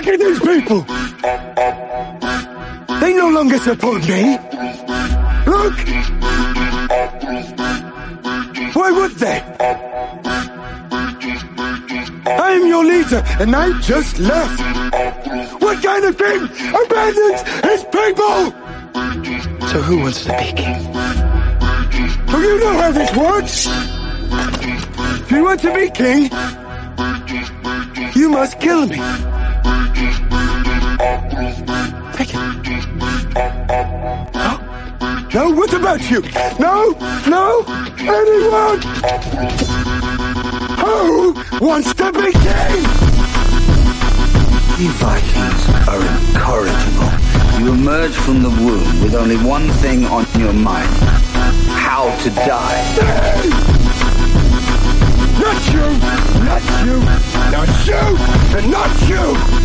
Look at these people! They no longer support me! Look! Why would they? I'm your leader, and I just left! What kind of king abandons his people? So who wants to be king? Do you know how this works? If you want to be king, you must kill me. Take it. No, what about you? No, anyone? Who wants to be king? You Vikings are incorrigible. You emerge from the womb with only one thing on your mind. How to die. Not you, and not you.